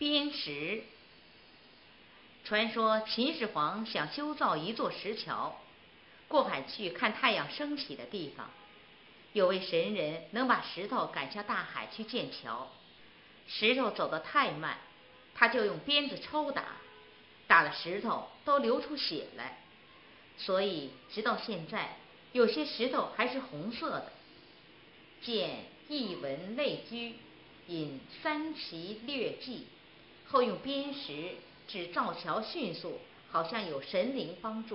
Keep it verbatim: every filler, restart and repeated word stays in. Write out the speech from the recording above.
砭石。传说秦始皇想修造一座石桥，过海去看太阳升起的地方。有位神人能把石头赶下大海去建桥，石头走得太慢，他就用鞭子抽打，打的石头都流出血来。所以直到现在，有些石头还是红色的。见艺文类聚，引三奇略记，后用砭石指造桥迅速，好像有神灵帮助。